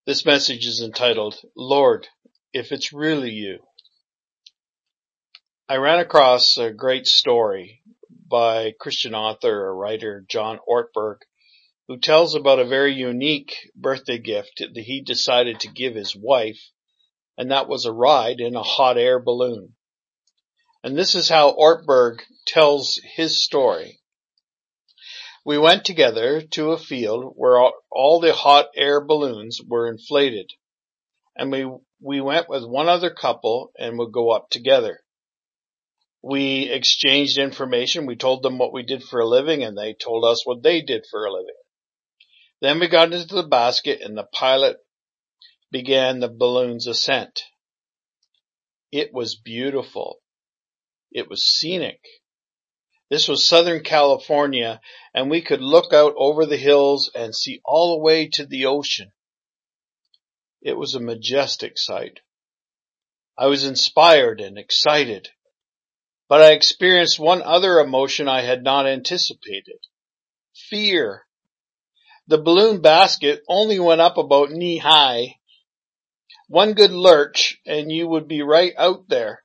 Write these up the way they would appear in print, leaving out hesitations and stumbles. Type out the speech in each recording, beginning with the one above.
This message is entitled, Lord, If It's Really You. I ran across a great story by Christian author or writer John Ortberg, who tells about a very unique birthday gift that he decided to give his wife, and that was a ride in a hot air balloon. And this is how Ortberg tells his story. We went together to a field where all the hot air balloons were inflated, and we went with one other couple and would go up together. We exchanged information. We told them what we did for a living, and they told us what they did for a living. Then we got into the basket, and the pilot began the balloon's ascent. It was beautiful. It was scenic. This was Southern California, and we could look out over the hills and see all the way to the ocean. It was a majestic sight. I was inspired and excited, but I experienced one other emotion I had not anticipated. Fear. The balloon basket only went up about knee high. One good lurch and you would be right out there.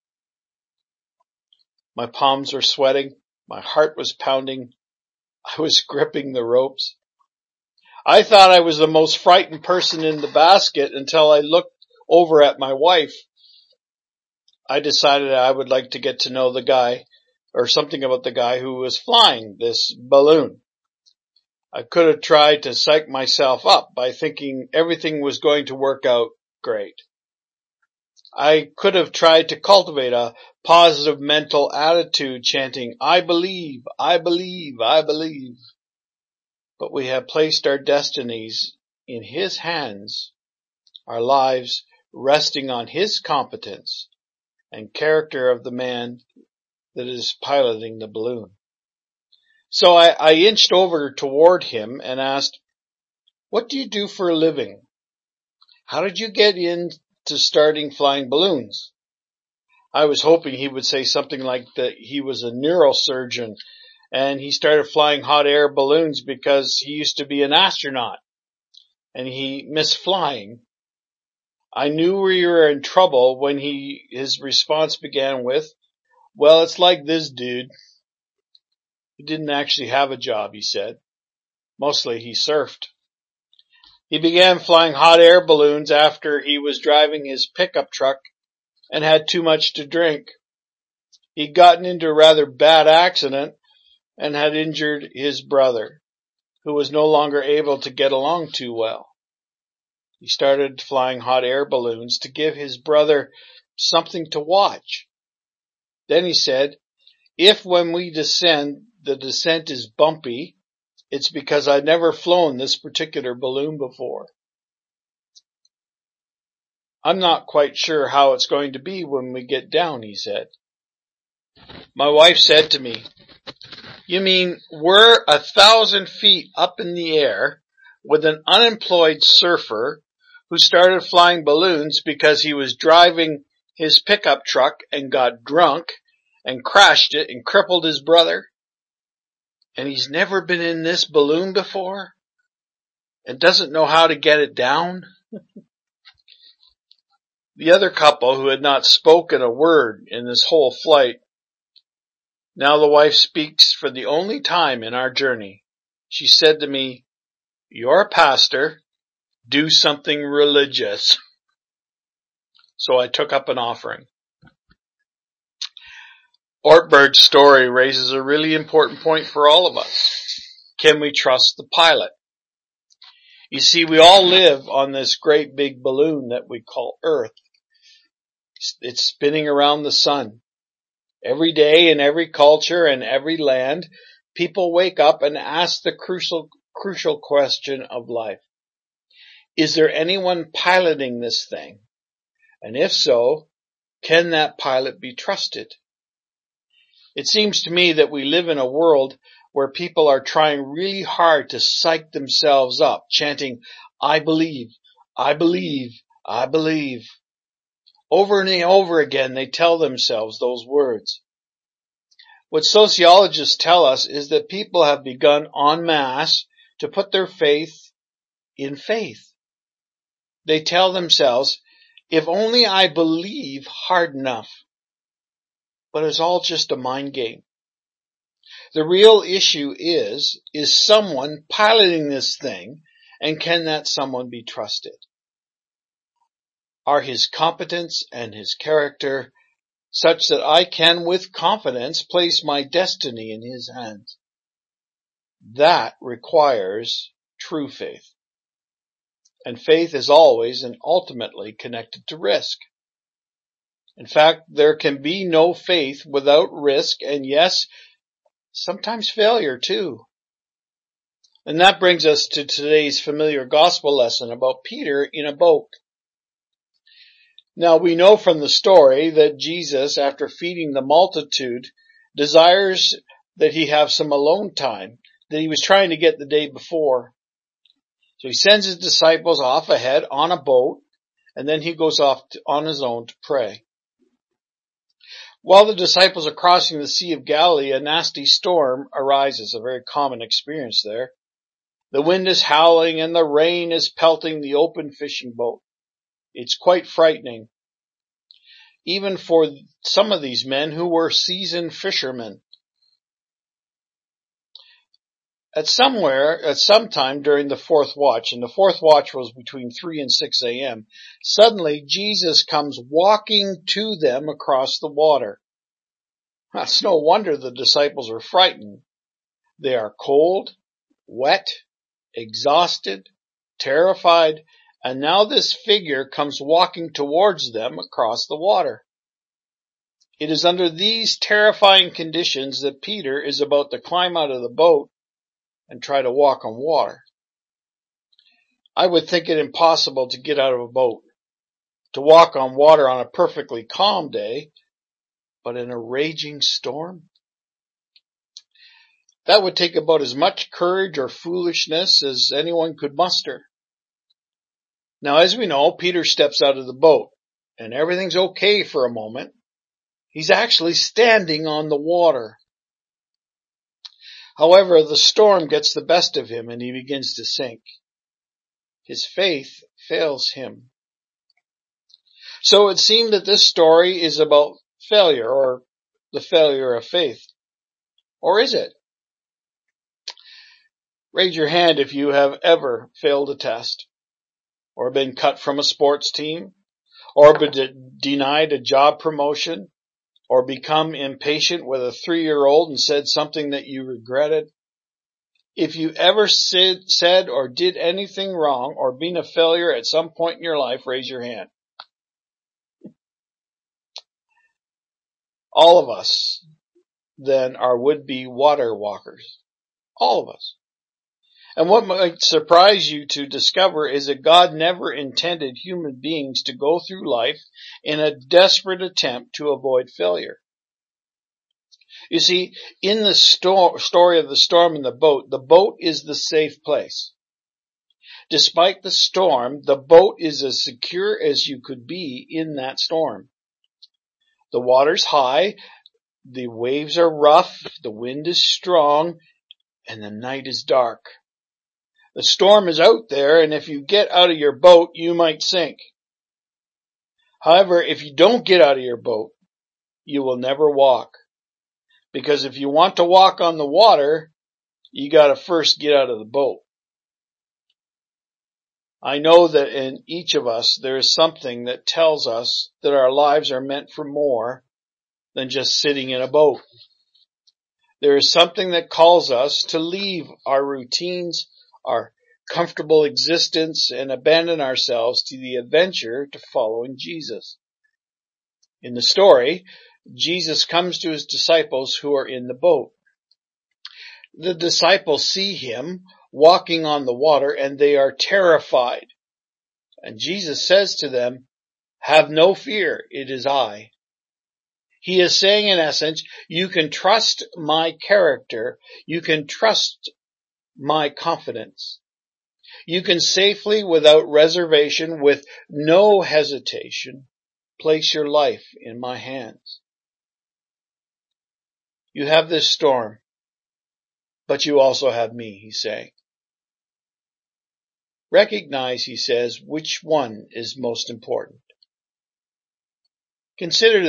My palms were sweating. My heart was pounding. I was gripping the ropes. I thought I was the most frightened person in the basket until I looked over at my wife. I decided I would like to get to know the guy, or something about the guy who was flying this balloon. I could have tried to psych myself up by thinking everything was going to work out great. I could have tried to cultivate a positive mental attitude chanting, I believe, I believe, I believe. But we have placed our destinies in His hands, our lives resting on His competence and character of the man that is piloting the balloon. So I inched over toward him and asked, what do you do for a living? How did you get into starting flying balloons? I was hoping he would say something like that he was a neurosurgeon and he started flying hot air balloons because he used to be an astronaut and he missed flying. I knew we were in trouble when his response began with, well, it's like this dude. He didn't actually have a job, he said. Mostly he surfed. He began flying hot air balloons after he was driving his pickup truck and had too much to drink. He'd gotten into a rather bad accident and had injured his brother, who was no longer able to get along too well. He started flying hot air balloons to give his brother something to watch. Then he said, if when we descend, the descent is bumpy, it's because I'd never flown this particular balloon before. I'm not quite sure how it's going to be when we get down, he said. My wife said to me, you mean we're 1,000 feet up in the air with an unemployed surfer who started flying balloons because he was driving his pickup truck and got drunk and crashed it and crippled his brother? And he's never been in this balloon before and doesn't know how to get it down? The other couple, who had not spoken a word in this whole flight, now the wife speaks for the only time in our journey. She said to me, you're a pastor, do something religious. So I took up an offering. Ortberg's story raises a really important point for all of us. Can we trust the pilot? You see, we all live on this great big balloon that we call Earth. It's spinning around the sun. Every day in every culture and every land, people wake up and ask the crucial question of life. Is there anyone piloting this thing? And if so, can that pilot be trusted? It seems to me that we live in a world where people are trying really hard to psych themselves up, chanting, I believe, I believe, I believe. Over and over again, they tell themselves those words. What sociologists tell us is that people have begun en masse to put their faith in faith. They tell themselves, if only I believe hard enough. But it's all just a mind game. The real issue is someone piloting this thing, and can that someone be trusted? Are his competence and his character such that I can with confidence place my destiny in his hands? That requires true faith. And faith is always and ultimately connected to risk. In fact, there can be no faith without risk, and yes, sometimes failure too. And that brings us to today's familiar gospel lesson about Peter in a boat. Now we know from the story that Jesus, after feeding the multitude, desires that he have some alone time that he was trying to get the day before. So he sends his disciples off ahead on a boat, and then he goes off on his own to pray. While the disciples are crossing the Sea of Galilee, a nasty storm arises, a very common experience there. The wind is howling and the rain is pelting the open fishing boat. It's quite frightening, even for some of these men who were seasoned fishermen. At some time during the fourth watch, and the fourth watch was between 3 and 6 a.m., suddenly Jesus comes walking to them across the water. It's no wonder the disciples are frightened. They are cold, wet, exhausted, terrified, and now this figure comes walking towards them across the water. It is under these terrifying conditions that Peter is about to climb out of the boat and try to walk on water. I would think it impossible to get out of a boat, to walk on water on a perfectly calm day, but in a raging storm? That would take about as much courage or foolishness as anyone could muster. Now, as we know, Peter steps out of the boat, and everything's okay for a moment. He's actually standing on the water. However, the storm gets the best of him and he begins to sink. His faith fails him. So it seemed that this story is about failure, or the failure of faith. Or is it? Raise your hand if you have ever failed a test, or been cut from a sports team, or been denied a job promotion, or become impatient with a 3-year-old and said something that you regretted. If you ever said or did anything wrong or been a failure at some point in your life, raise your hand. All of us then are would-be water walkers. All of us. And what might surprise you to discover is that God never intended human beings to go through life in a desperate attempt to avoid failure. You see, in the story of the storm in the boat is the safe place. Despite the storm, the boat is as secure as you could be in that storm. The water's high, the waves are rough, the wind is strong, and the night is dark. The storm is out there, and if you get out of your boat, you might sink. However, if you don't get out of your boat, you will never walk. Because if you want to walk on the water, you gotta first get out of the boat. I know that in each of us, there is something that tells us that our lives are meant for more than just sitting in a boat. There is something that calls us to leave our routines, our comfortable existence, and abandon ourselves to the adventure to following Jesus. In the story, Jesus comes to his disciples who are in the boat. The disciples see him walking on the water and they are terrified. And Jesus says to them, "Have no fear, it is I." He is saying in essence, you can trust my character, you can trust my confidence. You can safely, without reservation, with no hesitation, place your life in my hands. You have this storm, but you also have me, he's saying. Recognize, he says, which one is most important. Considering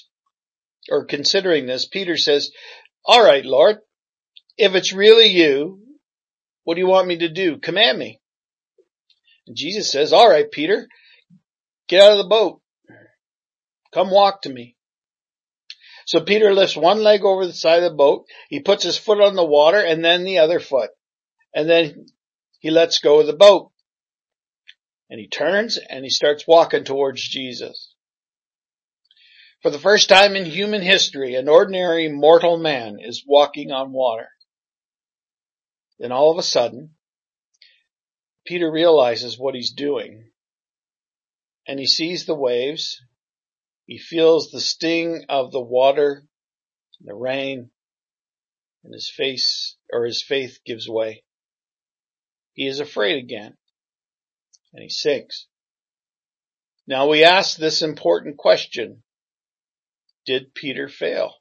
this, Peter says, all right, Lord, if it's really you, what do you want me to do? Command me. And Jesus says, all right, Peter, get out of the boat. Come walk to me. So Peter lifts one leg over the side of the boat. He puts his foot on the water and then the other foot. And then he lets go of the boat. And he turns and he starts walking towards Jesus. For the first time in human history, an ordinary mortal man is walking on water. Then all of a sudden, Peter realizes what he's doing. And he sees the waves. He feels the sting of the water, the rain, and his faith gives way. He is afraid again, and he sinks. Now we ask this important question. Did Peter fail?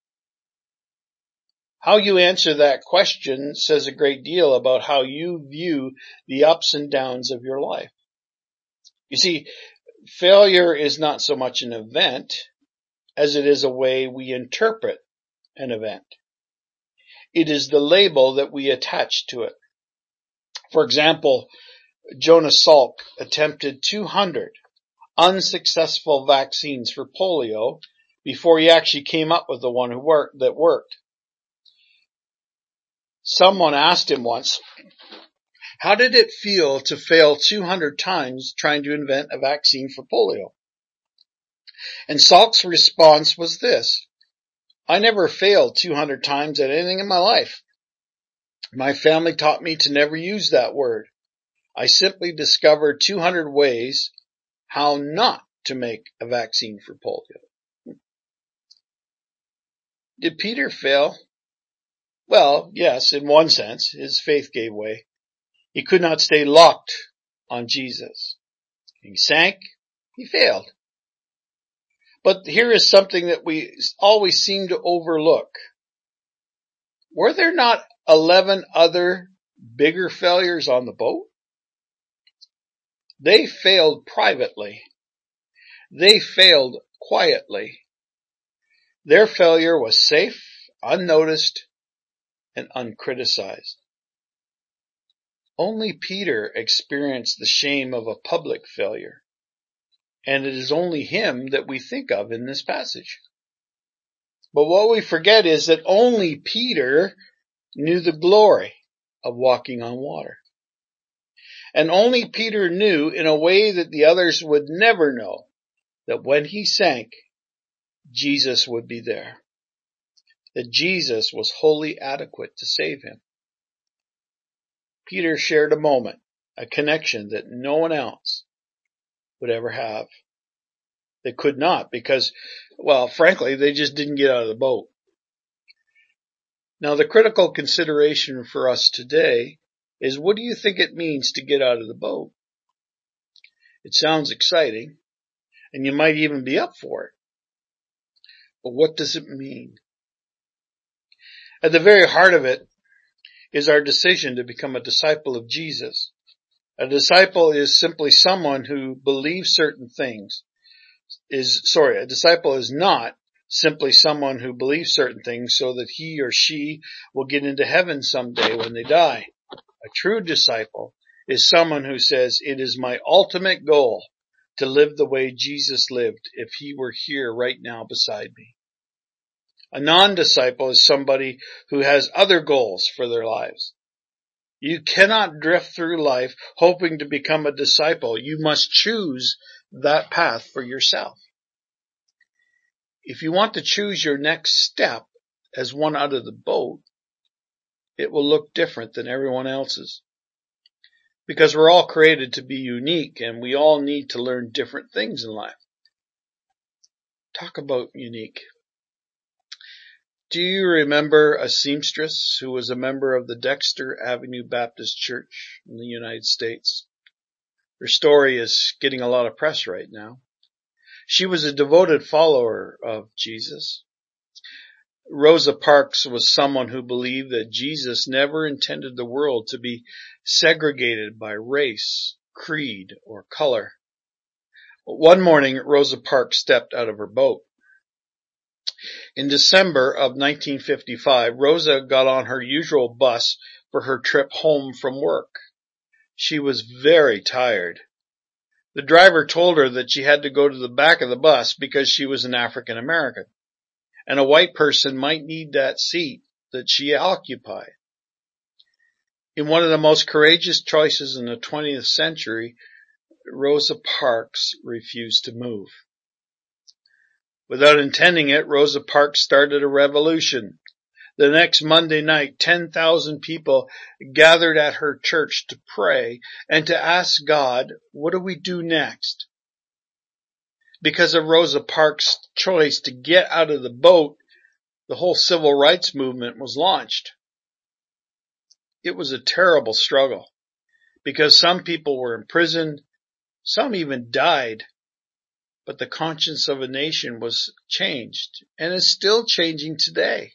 How you answer that question says a great deal about how you view the ups and downs of your life. You see, failure is not so much an event as it is a way we interpret an event. It is the label that we attach to it. For example, Jonas Salk attempted 200 unsuccessful vaccines for polio before he actually came up with the one that worked. Someone asked him once, how did it feel to fail 200 times trying to invent a vaccine for polio? And Salk's response was this: I never failed 200 times at anything in my life. My family taught me to never use that word. I simply discovered 200 ways how not to make a vaccine for polio. Did Peter fail? Well, yes, in one sense, his faith gave way. He could not stay locked on Jesus. He sank, he failed. But here is something that we always seem to overlook. Were there not 11 other bigger failures on the boat? They failed privately. They failed quietly. Their failure was safe, unnoticed, and uncriticized. Only Peter experienced the shame of a public failure, and it is only him that we think of in this passage. But what we forget is that only Peter knew the glory of walking on water. And only Peter knew in a way that the others would never know that when he sank, Jesus would be there. That Jesus was wholly adequate to save him. Peter shared a moment, a connection that no one else would ever have. They could not because, well, frankly, they just didn't get out of the boat. Now, the critical consideration for us today is, what do you think it means to get out of the boat? It sounds exciting, and you might even be up for it. But what does it mean? At the very heart of it is our decision to become a disciple of Jesus. A disciple is simply someone who believes certain things. A disciple is not simply someone who believes certain things so that he or she will get into heaven someday when they die. A true disciple is someone who says, it is my ultimate goal to live the way Jesus lived if he were here right now beside me. A non-disciple is somebody who has other goals for their lives. You cannot drift through life hoping to become a disciple. You must choose that path for yourself. If you want to choose your next step as one out of the boat, it will look different than everyone else's. Because we're all created to be unique and we all need to learn different things in life. Talk about unique. Do you remember a seamstress who was a member of the Dexter Avenue Baptist Church in the United States? Her story is getting a lot of press right now. She was a devoted follower of Jesus. Rosa Parks was someone who believed that Jesus never intended the world to be segregated by race, creed, or color. One morning, Rosa Parks stepped out of her boat. In December of 1955, Rosa got on her usual bus for her trip home from work. She was very tired. The driver told her that she had to go to the back of the bus because she was an African American, and a white person might need that seat that she occupied. In one of the most courageous choices in the 20th century, Rosa Parks refused to move. Without intending it, Rosa Parks started a revolution. The next Monday night, 10,000 people gathered at her church to pray and to ask God, what do we do next? Because of Rosa Parks' choice to get out of the boat, the whole civil rights movement was launched. It was a terrible struggle because some people were imprisoned, some even died. But the conscience of a nation was changed and is still changing today.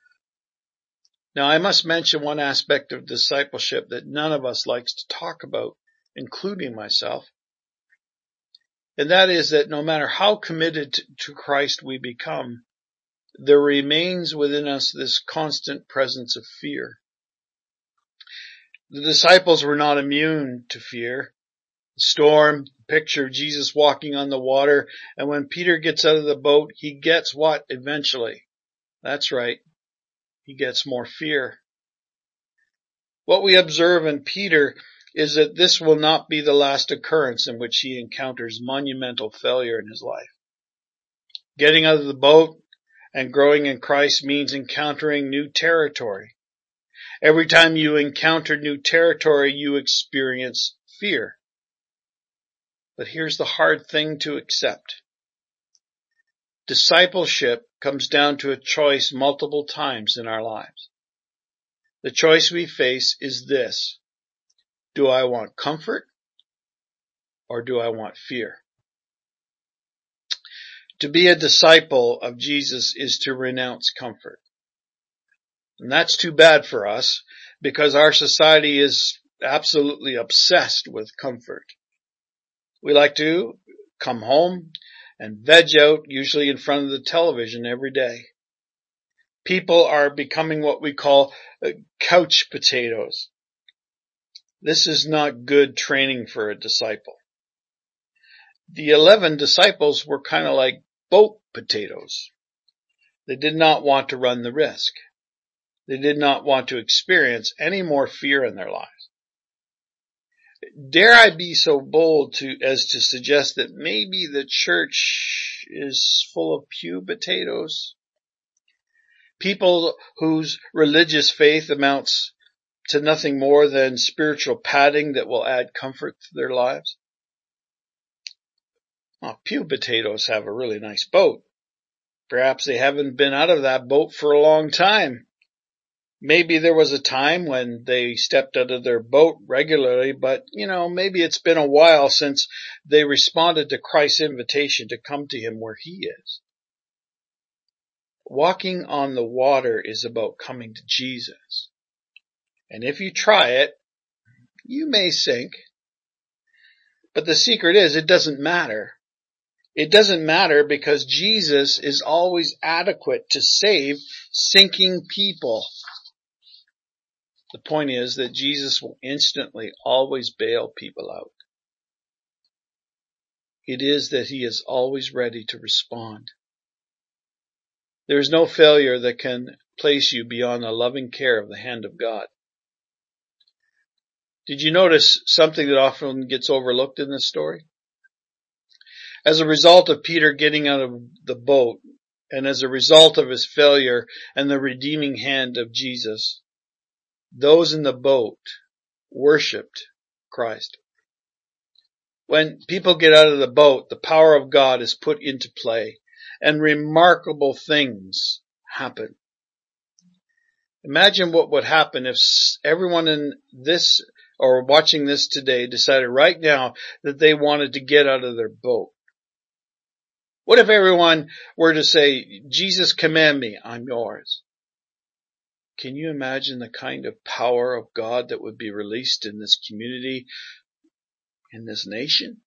Now, I must mention one aspect of discipleship that none of us likes to talk about, including myself. And that is that no matter how committed to Christ we become, there remains within us this constant presence of fear. The disciples were not immune to fear. The storm, the picture of Jesus walking on the water, and when Peter gets out of the boat, he gets what eventually? That's right. He gets more fear. What we observe in Peter is that this will not be the last occurrence in which he encounters monumental failure in his life. Getting out of the boat and growing in Christ means encountering new territory. Every time you encounter new territory, you experience fear. But here's the hard thing to accept. Discipleship comes down to a choice multiple times in our lives. The choice we face is this: do I want comfort or do I want fear? To be a disciple of Jesus is to renounce comfort. And that's too bad for us because our society is absolutely obsessed with comfort. We like to come home and veg out, usually in front of the television every day. People are becoming what we call couch potatoes. This is not good training for a disciple. The 11 disciples were kind of like boat potatoes. They did not want to run the risk. They did not want to experience any more fear in their lives. Dare I be so bold as to suggest that maybe the church is full of pew potatoes? People whose religious faith amounts to nothing more than spiritual padding that will add comfort to their lives? Well, pew potatoes have a really nice boat. Perhaps they haven't been out of that boat for a long time. Maybe there was a time when they stepped out of their boat regularly, but, maybe it's been a while since they responded to Christ's invitation to come to him where he is. Walking on the water is about coming to Jesus. And if you try it, you may sink. But the secret is, it doesn't matter. It doesn't matter because Jesus is always adequate to save sinking people. The point is that Jesus will instantly always bail people out. It is that he is always ready to respond. There is no failure that can place you beyond the loving care of the hand of God. Did you notice something that often gets overlooked in this story? As a result of Peter getting out of the boat, and as a result of his failure and the redeeming hand of Jesus, those in the boat worshipped Christ. When people get out of the boat, the power of God is put into play, and remarkable things happen. Imagine what would happen if everyone in this or watching this today decided right now that they wanted to get out of their boat. What if everyone were to say, Jesus, command me, I'm yours? Can you imagine the kind of power of God that would be released in this community, in this nation?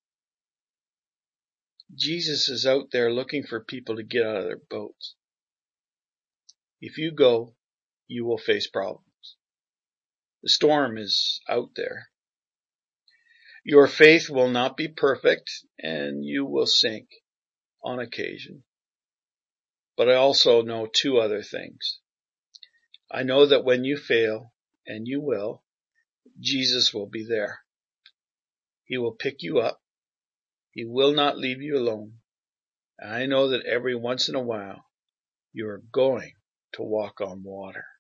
Jesus is out there looking for people to get out of their boats. If you go, you will face problems. The storm is out there. Your faith will not be perfect, and you will sink on occasion. But I also know two other things. I know that when you fail, and you will, Jesus will be there. He will pick you up. He will not leave you alone. And I know that every once in a while, you are going to walk on water.